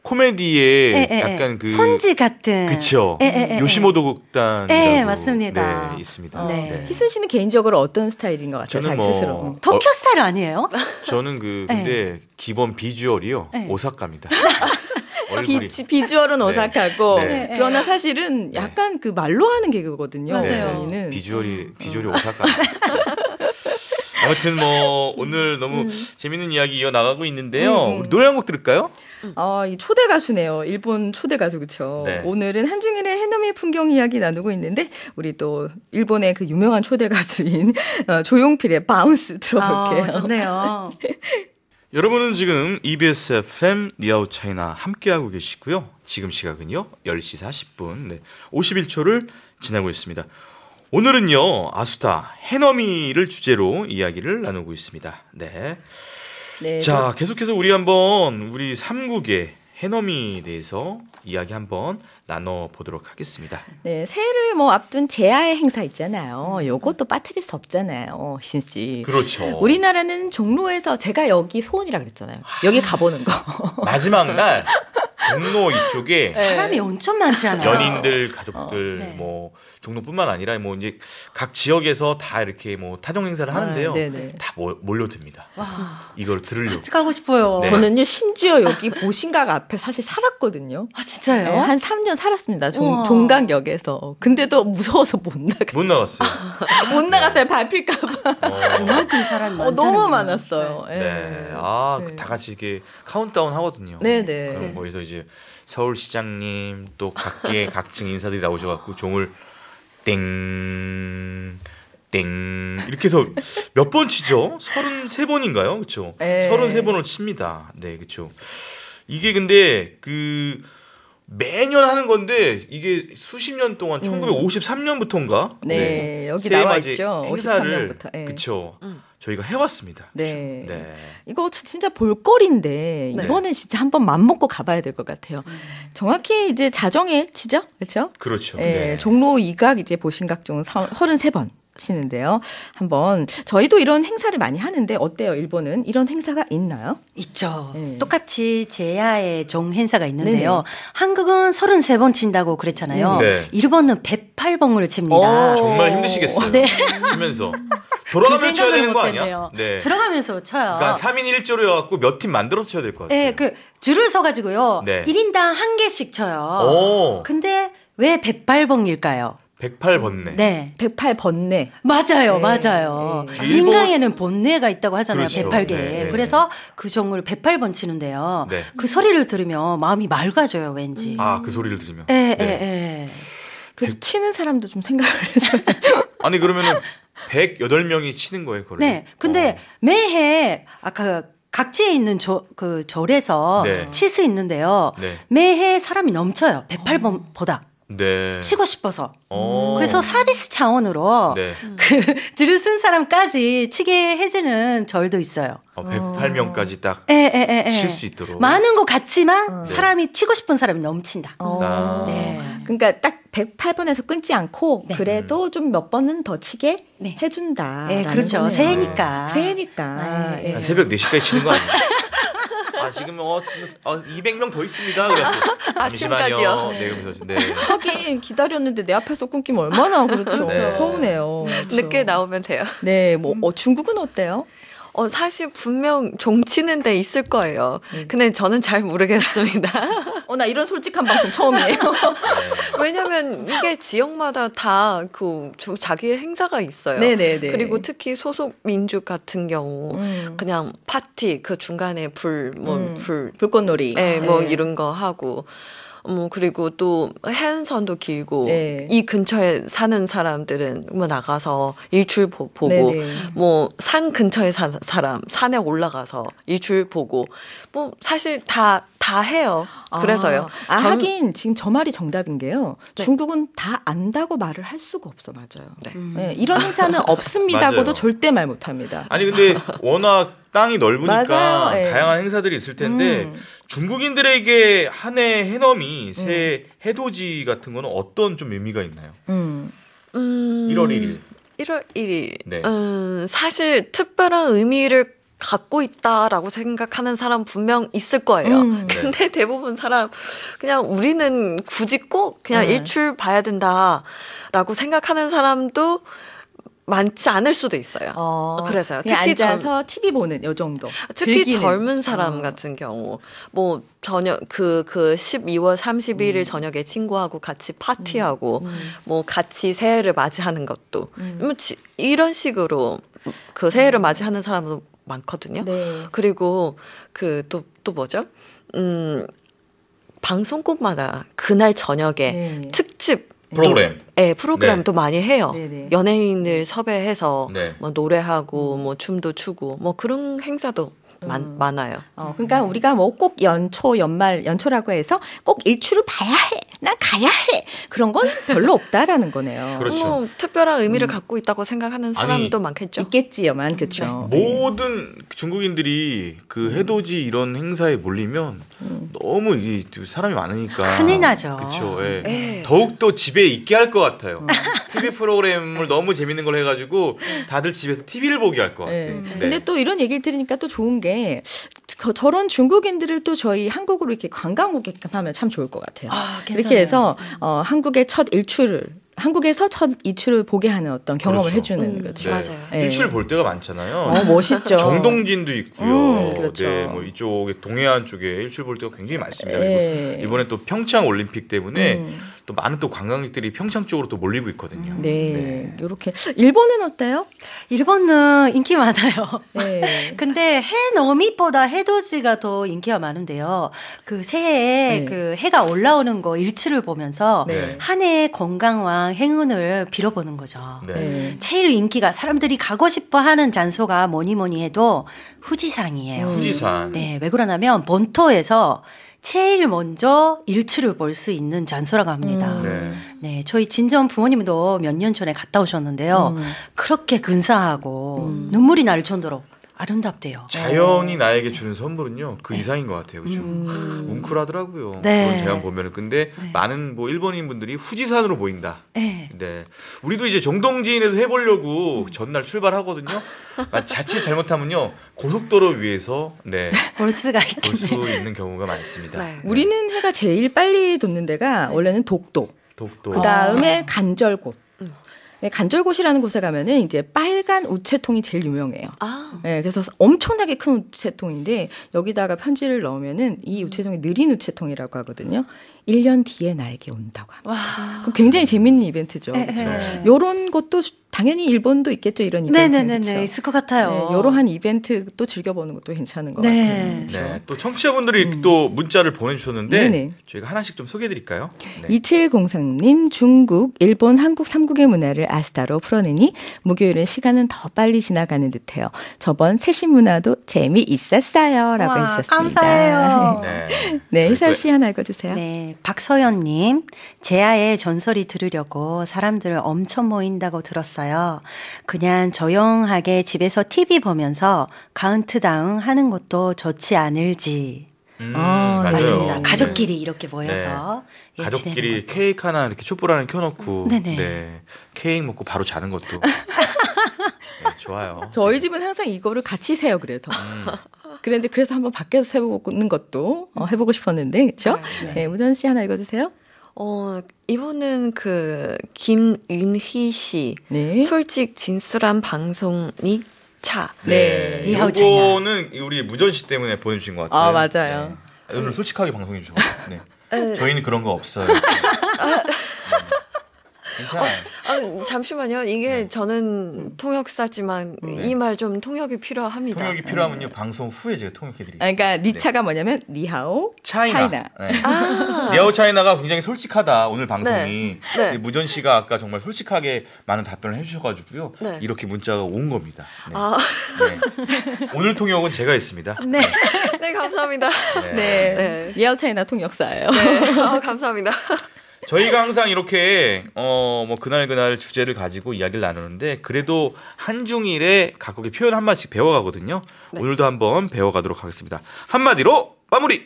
코미디에 약간 그 손지 같은. 그쵸. 요시모토 극단이라고 네, 맞습니다. 네, 있습니다. 네. 네. 희순 씨는 개인적으로 어떤 스타일인 것 같아요? 저는 자기 뭐 스스로. 도쿄 스타일 아니에요? 저는 근데 기본 비주얼이요. 네. 오사카입니다. 얼굴이. 비주얼은 네. 오사카고 네. 그러나 사실은 약간 그 말로 하는 개그거든요. 맞아요. 본인은. 비주얼이 오사카입니다. 아무튼 뭐 오늘 너무 재밌는 이야기 이어나가고 있는데요. 우리 노래 한 곡 들을까요? 이 초대 가수네요. 일본 초대 가수 그렇죠. 네. 오늘은 한중일의 해넘이 풍경 이야기 나누고 있는데 우리 또 일본의 그 유명한 초대 가수인 조용필의 바운스 들어볼게요. 좋네요. 여러분은 지금 EBS FM 니아우 차이나 함께하고 계시고요. 지금 시각은요 10시 40분 네, 51초를 지나고 있습니다. 오늘은요 아수다 해넘이를 주제로 이야기를 나누고 있습니다. 네. 네, 자 계속해서 우리 한번 우리 3국의 해넘이에 대해서 이야기 한번 나눠보도록 하겠습니다. 네, 새해를 뭐 앞둔 제야의 행사 있잖아요. 요것도 빠뜨릴 수 없잖아요, 희신 씨. 그렇죠. 우리나라는 종로에서 제가 여기 소원이라 그랬잖아요. 여기 가보는 거. 마지막 날 종로 이쪽에 사람이 엄청 많지 않아요? 연인들, 가족들, 네. 뭐 종로뿐만 아니라 뭐 이제 각 지역에서 다 이렇게 뭐 타종 행사를 하는데요. 네네. 다 몰려듭니다. 그래서 이걸 들으려고. 같이 가고 싶어요. 네. 저는요, 심지어 여기 보신각 앞에 사실 살았거든요. 아, 진짜요? 네, 한 3년 살았습니다. 우와. 종각역에서. 근데도 무서워서 못 못 나갔어요. 못 나갔어요. 밟힐까봐. 그만큼 사람이 많다는 너무 거예요. 많았어요. 네. 네. 다 같이 이렇게 카운트다운 하거든요. 네네. 그럼 거기서 이제 서울시장님 또 각계 각층 인사들이 나오셔갖고 종을 땡 이렇게 해서 몇 번 치죠? 33번인가요? 그렇죠? 네. 33번을 칩니다. 네, 그렇죠. 이게 근데 그 매년 하는 건데 이게 수십 년 동안 1953년부터인가? 네, 여기 나와 있죠. 행사를 53년부터. 네. 그렇죠. 저희가 해왔습니다. 그쵸? 네. 네. 이거 진짜 볼거리인데 네. 이번엔 진짜 한번 맘먹고 가봐야 될 것 같아요. 정확히 이제 자정에 치죠, 그렇죠? 그렇죠. 네, 네. 종로 2각 이제 보신각 중 33번 치는데요. 한번 저희도 이런 행사를 많이 하는데 어때요? 일본은 이런 행사가 있나요? 있죠. 네. 똑같이 제야의 종 행사가 있는데요. 네네. 한국은 33번 친다고 그랬잖아요. 네. 일본은 108번을 칩니다. 오. 정말 힘드시겠어요. 네. 치면서 그 돌아가면서 쳐야 생각을 되는 거 못했네요. 아니야? 네. 들어가면서 쳐요. 그러니까 3인 1조로 해갖고 몇 팀 만들어서 쳐야 될 것 같아요. 네, 그 줄을 서가지고요. 네. 1인당 한 개씩 쳐요. 오, 근데 왜 108번일까요? 108번네. 네. 108번뇌. 맞아요, 네. 맞아요. 네. 일본- 인강에는 본뇌가 있다고 하잖아요, 그렇죠. 108개. 네, 네. 그래서 그 종을 108번 치는데요. 네. 그 소리를 들으면 마음이 맑아져요, 왠지. 아, 그 소리를 들으면. 예, 예, 네. 예. 그 치는 사람도 좀 생각을 해서. 아니 그러면은 108명이 치는 거예요, 그걸. 네. 근데 매해 아까 각지에 있는 그 절에서 네. 칠 수 있는데요. 네. 매해 사람이 넘쳐요. 108번보다. 네. 치고 싶어서. 어. 그래서 서비스 차원으로 네. 그 줄을 쓴 사람까지 치게 해주는 절도 있어요. 108명까지 딱 예. 칠 수 있도록. 많은 것 같지만 사람이 치고 싶은 사람이 넘친다. 아. 네. 그러니까 딱 108번에서 끊지 않고 네. 그래도 좀 몇 번은 더 치게 네. 해준다. 네, 그렇죠. 새해니까. 새해니까. 네. 한 새벽 4시까지 치는 거 아니에요? 아, 지금 200명 더 있습니다. 그래갖고. 아침까지요. 네, 그러면서 네. 하긴 기다렸는데 내 앞에서 끊기면 얼마나 그렇죠. 네. 서운해요. 늦게 나오면 돼요. 네, 뭐 중국은 어때요? 사실 분명 종 치는 데 있을 거예요. 근데 저는 잘 모르겠습니다. 나 이런 솔직한 방송 처음이에요. 왜냐면 이게 지역마다 다 자기의 행사가 있어요. 네네네. 그리고 특히 소속 민족 같은 경우 그냥 파티 그 중간에 불꽃놀이. 네, 뭐 네. 이런 거 하고 그리고 또 해안선도 길고 네. 이 근처에 사는 사람들은 뭐 나가서 일출 보고 네네. 뭐 산 근처에 사는 사람 산에 올라가서 일출 보고 뭐 사실 다 해요. 그래서요. 하긴 지금 저 말이 정답인 게요. 중국은 다 안다고 말을 할 수가 없어. 맞아요. 네, 이런 행사는 없습니다고도 맞아요. 절대 말 못합니다. 아니 근데 워낙 땅이 넓으니까 맞아요. 네. 다양한 행사들이 있을 텐데 중국인들에게 한 해 해넘이 새 해돋이 같은 거는 어떤 좀 의미가 있나요? 1월 1일. 1월 1일. 네. 사실 특별한 의미를 갖고 있다라고 생각하는 사람 분명 있을 거예요. 근데 대부분 사람 그냥 우리는 굳이 꼭 그냥 일출 봐야 된다라고 생각하는 사람도 많지 않을 수도 있어요. 그래서요. 그냥 특히 앉아서 TV 보는 요 정도. 특히 즐기는. 젊은 사람 같은 경우 뭐 저녁 그 12월 31일 저녁에 친구하고 같이 파티하고 뭐 같이 새해를 맞이하는 것도 뭐 이런 식으로 그 새해를 맞이하는 사람도 많거든요. 네. 그리고 그 또 뭐죠? 방송국마다 그날 저녁에 네. 특집 프로그램. 네, 프로그램도 많이 해요. 네네. 연예인을 섭외해서 네. 뭐 노래하고 뭐 춤도 추고 뭐 그런 행사도 많아요. 그러니까 우리가 뭐 꼭 연초, 연말, 연초라고 해서 꼭 일출을 봐야 해. 난 가야 해. 그런 건 별로 없다라는 거네요. 그렇죠. 뭐 특별한 의미를 갖고 있다고 생각하는 사람도 많겠죠. 있겠지요만, 그렇죠. 모든 중국인들이 그 해돋이 이런 행사에 몰리면 너무 이 사람이 많으니까 큰일 나죠. 그렇죠. 예. 더욱 더 집에 있게 할 것 같아요. TV 프로그램을 너무 재밌는 걸 해가지고 다들 집에서 TV를 보게 할 것 같아요. 네. 근데 또 이런 얘기를 들으니까 또 좋은 게 저런 중국인들을 또 저희 한국으로 이렇게 관광 오게끔 하면 참 좋을 것 같아요. 이렇게 해서 한국의 첫 일출을 한국에서 첫 일출을 보게 하는 어떤 경험을 그렇죠. 해주는 거죠. 맞아요. 네. 일출 볼 때가 많잖아요. 멋있죠. 정동진도 있고요. 그렇죠. 네, 뭐 이쪽에 동해안 쪽에 일출 볼 때가 굉장히 많습니다. 네. 그리고 이번에 또 평창 올림픽 때문에 또 많은 또 관광객들이 평창 쪽으로 또 몰리고 있거든요. 네, 이렇게 일본은 어때요? 일본은 인기 많아요. 네. 근데 해넘이보다 해돋이가 더 인기가 많은데요. 그 새해에 네. 그 해가 올라오는 거 일출을 보면서 네. 한 해의 건강과 행운을 빌어보는 거죠. 네. 네. 제일 인기가 사람들이 가고 싶어하는 장소가 뭐니 해도 후지산이에요. 후지산. 네, 왜 그러냐면 본토에서 제일 먼저 일출을 볼 수 있는 장소라고 합니다. 네. 네, 저희 친정 부모님도 몇 년 전에 갔다 오셨는데요. 그렇게 근사하고 눈물이 날 정도로 아름답대요. 자연이 나에게 주는 선물은요 그 이상인 것 같아요, 그렇죠? 뭉클하더라고요. 네. 그런 자연 보면은 근데 많은 뭐 일본인 분들이 후지산으로 보인다. 네. 네, 우리도 이제 정동진에서 해보려고 전날 출발하거든요. 자칫 잘못하면요 고속도로 위에서 볼 수가 볼 수 있겠네요. 있는 경우가 많습니다. 네. 우리는 해가 제일 빨리 돋는 데가 원래는 독도. 독도. 그 다음에 간절곶. 네, 간절곶이라는 곳에 가면은 이제 빨간 우체통이 제일 유명해요. 네, 그래서 엄청나게 큰 우체통인데 여기다가 편지를 넣으면은 이 우체통이 느린 우체통이라고 하거든요. 1년 뒤에 나에게 온다고 합니다. 그 굉장히 재밌는 이벤트죠. 이런 것도 당연히 일본도 있겠죠. 이런 이벤트. 네네네, 있을 것 같아요. 네, 이러한 이벤트 또 즐겨보는 것도 괜찮은 것 같아요. 네, 또 청취자분들이 또 문자를 보내주셨는데 네네. 저희가 하나씩 좀 소개해드릴까요? 네. 2703님, 중국, 일본, 한국 3국의 문화를 아스타로 풀어내니 목요일은 시간은 더 빨리 지나가는 듯해요. 저번 세신 문화도 재미있었어요. 라고 와, 해주셨습니다. 감사해요. 네. 네, 희선 씨 하나 읽어주세요. 네, 박서연님, 제아의 전설이 들으려고 사람들 엄청 모인다고 들었어요. 그냥 조용하게 집에서 TV 보면서 카운트다운 하는 것도 좋지 않을지. 맞아요. 맞습니다. 네. 가족끼리 이렇게 모여서 예, 가족끼리 지내는 것. 케이크 하나 이렇게 촛불 하나 켜놓고 네네. 네, 케이크 먹고 바로 자는 것도 네, 좋아요. 저희 집은 항상 이거를 같이 세요. 그래서. 그런데 그래서 한번 밖에서 세보는 것도 해보고 싶었는데, 그렇죠? 네, 무전 씨 하나 읽어주세요. 이분은 그 김윤희 씨. 네. 솔직 진솔한 방송이 차. 네, 니하오 차이나. 이거는 우리 무전 씨 때문에 보내주신 것 같아요. 아, 맞아요. 네. 오늘 솔직하게 방송해 주신 것 같아요. 네. 저희는 그런 거 없어요. 괜찮아요. 잠시만요. 이게 저는 통역사지만 이 말 좀 통역이 필요합니다. 통역이 필요하면요 방송 후에 제가 통역해드리겠습니다. 아, 그러니까 니 차가 뭐냐면 니하오 차이나. 네. 니하오 차이나가 굉장히 솔직하다 오늘 방송이. 네. 무전 씨가 아까 정말 솔직하게 많은 답변을 해주셔가지고요. 네. 이렇게 문자가 온 겁니다. 네. 아. 네. 오늘 통역은 제가 했습니다. 네. 네, 감사합니다. 네. 네. 니하오 차이나 통역사예요. 네, 감사합니다. 저희가 항상 이렇게 뭐 그날 주제를 가지고 이야기를 나누는데 그래도 한중일의 각국의 표현 한 마디씩 배워가거든요. 네. 오늘도 한번 배워가도록 하겠습니다. 한마디로 마무리.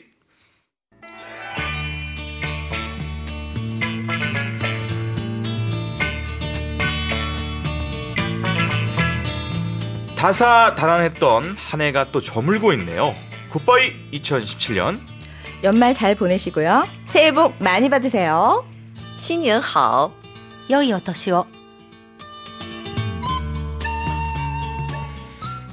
다사다난했던 한 해가 또 저물고 있네요. 굿바이 2017년. 연말 잘 보내시고요. 새해 복 많이 받으세요. 新年好。 良いお年を。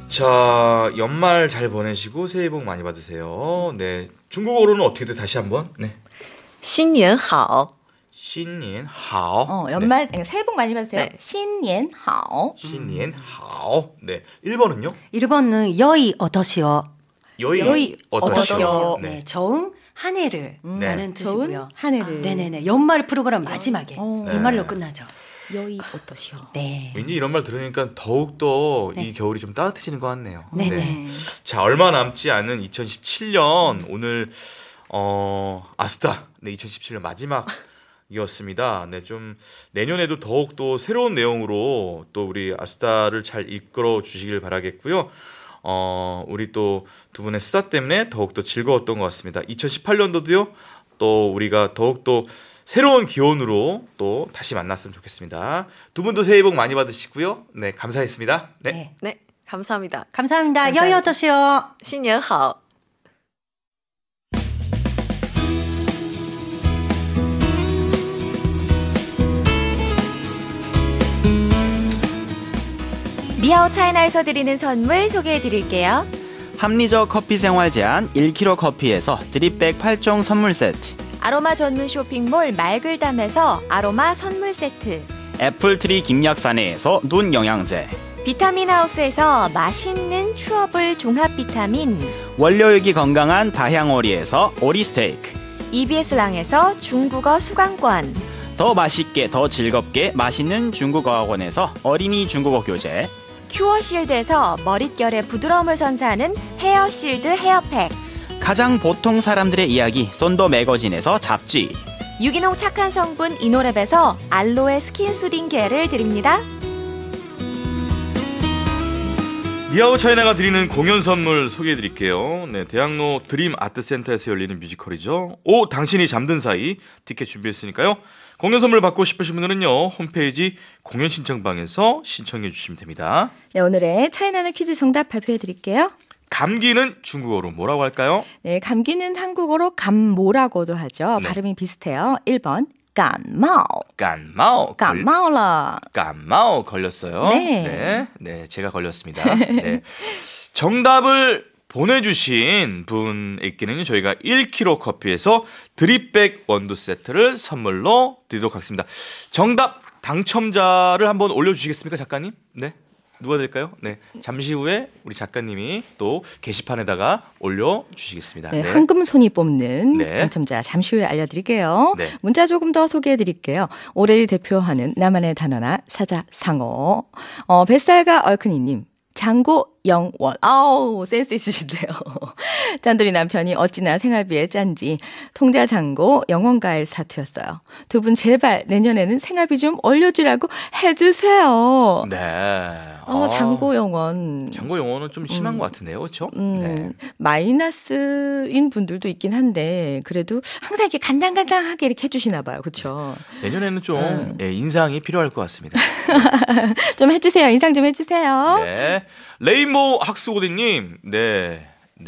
자, 연말 잘 보내시고 새해 복 많이 받으세요. 네, 중국어로는 어떻게든 다시 한번. 네. 新年好. 신년 하오. 연말 새해 복 많이 받으세요. 네. 신년 하오. 신년 하오. 네. 1번은요? 1번은 여의 어떠시오. 여의 어떠시오. 네. 네. 좋은 한 해를 네. 라는 좋은 뜻이고요. 한 해를. 네네네. 연말 프로그램 마지막에 이 말로 끝나죠. 여의 어떠시오. 네. 왠지 이런 말 들으니까 더욱더 이 겨울이 좀 따뜻해지는 것 같네요. 네네. 자, 얼마 남지 않은 2017년 오늘 아스타. 네, 2017년 마지막이었습니다. 네, 좀 내년에도 더욱더 새로운 내용으로 또 우리 아스타를 잘 이끌어 주시길 바라겠고요. 우리 또 두 분의 수다 때문에 더욱더 즐거웠던 것 같습니다. 2018년도도요. 또 우리가 더욱더 새로운 기온으로 또 다시 만났으면 좋겠습니다. 두 분도 새해 복 많이 받으시고요. 네, 감사했습니다. 네. 네. 네, 감사합니다. 감사합니다. 여의 어떠시오. 新年好. 미하오 차이나에서 드리는 선물 소개해 드릴게요. 합리적 커피 생활 제한 1kg 커피에서 드립백 8종 선물 세트, 아로마 전문 쇼핑몰 말글담에서 아로마 선물 세트, 애플트리 김약사내에서 눈 영양제, 비타민 하우스에서 맛있는 추어블 종합 비타민, 원료육이 건강한 다향오리에서 오리 스테이크, EBS 랑에서 중국어 수강권, 더 맛있게 더 즐겁게 맛있는 중국어학원에서 어린이 중국어 교재, 큐어실드에서 머릿결의 부드러움을 선사하는 헤어실드 헤어팩, 가장 보통 사람들의 이야기 쏜더 매거진에서 잡지, 유기농 착한 성분 이노랩에서 알로에 스킨 수딩 겔을 드립니다. 니아오 차이나가 드리는 공연 선물 소개해드릴게요. 네, 대학로 드림 아트센터에서 열리는 뮤지컬이죠. 오, 당신이 잠든 사이 티켓 준비했으니까요. 공연 선물 받고 싶으신 분들은요, 홈페이지 공연 신청방에서 신청해 주시면 됩니다. 네, 오늘의 차이나는 퀴즈 정답 발표해 드릴게요. 감기는 중국어로 뭐라고 할까요? 네, 감기는 한국어로 감모라고도 하죠. 네. 발음이 비슷해요. 1번 깐마오. 깐마오. 깐마오라. 깐마오 걸렸어요. 네. 네, 제가 걸렸습니다. 네. 정답을 보내주신 분에게는 저희가 1kg 커피에서 드립백 원두 세트를 선물로 드리도록 하겠습니다. 정답 당첨자를 한번 올려주시겠습니까, 작가님? 네. 누가 될까요? 네. 잠시 후에 우리 작가님이 또 게시판에다가 올려주시겠습니다. 네, 황금손이 뽑는 네. 당첨자 잠시 후에 알려드릴게요. 네. 문자 조금 더 소개해드릴게요. 올해를 대표하는 나만의 단어나 사자상어. 뱃살과 얼큰이님. 장고 영원. 아우, 센스 있으신데요. 짠돌이 남편이 어찌나 생활비에 짠지 통자 장고 영원가의 사투였어요. 두 분 제발 내년에는 생활비 좀 올려주라고 해주세요. 네. 장고 영원. 장고 영어는 좀 심한 것 같은데요, 그렇죠? 네. 마이너스인 분들도 있긴 한데 그래도 항상 이렇게 간당간당하게 이렇게 해주시나 봐요, 그렇죠? 내년에는 좀 인상이 필요할 것 같습니다. 좀 해주세요, 인상 좀 해주세요. 네. 레인보우 학수고대님, 네,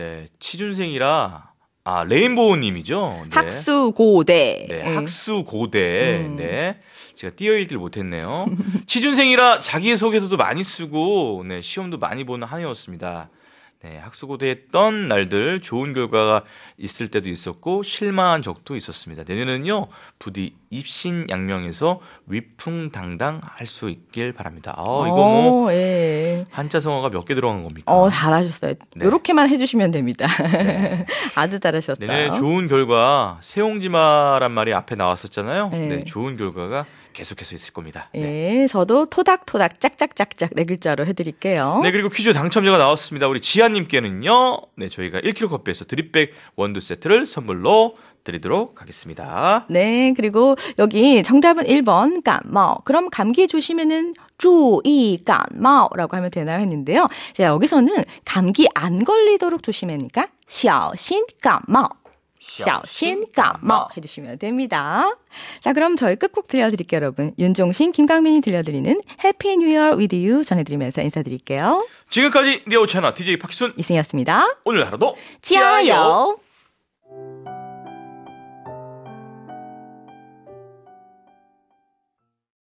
취준생이라 레인보우님이죠. 네. 학수고대. 네, 학수고대. 네. 제가 띄어읽기를 못했네요. 취준생이라 자기소개서도 많이 쓰고, 네, 시험도 많이 보는 한 해였습니다. 네, 학수고대 했던 날들 좋은 결과가 있을 때도 있었고 실망한 적도 있었습니다. 내년에는요, 부디 입신양명해서 위풍당당 할 수 있길 바랍니다. 이거 뭐 예. 한자 성어가 몇 개 들어간 겁니까? 잘하셨어요. 네. 이렇게만 해주시면 됩니다. 네. 아주 잘하셨어요. 내년에 좋은 결과, 새옹지마란 말이 앞에 나왔었잖아요. 네. 네, 좋은 결과가 계속해서 있을 겁니다. 네. 예, 저도 토닥토닥 짝짝짝짝 네 글자로 해드릴게요. 네, 그리고 퀴즈 당첨자가 나왔습니다. 우리 지아님께는요, 네, 저희가 1kg 커피에서 드립백 원두 세트를 선물로 드리도록 하겠습니다. 네, 그리고 여기 정답은 1번 깐마오. 그럼 감기 조심에는 注意感冒라고 하면 되나요 했는데요. 자, 여기서는 감기 안 걸리도록 조심하니까 小心感冒. 小心感冒 해주시면 됩니다. 자, 그럼 저희 끝곡 들려드릴게요, 여러분. 윤종신, 김강민이 들려드리는 해피 뉴 이어 위드 유 전해드리면서 인사드릴게요. 지금까지 니아오 채널 DJ 박희순 이승이었습니다. 오늘 하루도 지아요.